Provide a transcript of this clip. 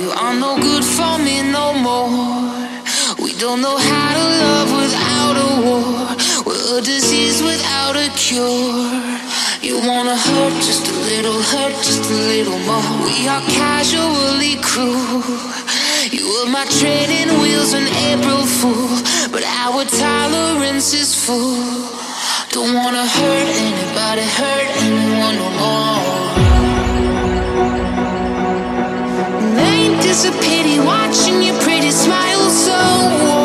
You are no good for me no more. We don't know how to love without a war. We're a disease without a cure. You wanna hurt just a little more. We are casually cruel. You were my training wheels on April Fool, but our tolerance is full. Don't wanna hurt anyone no more. Ain't this a pity watching your pretty smile so warm?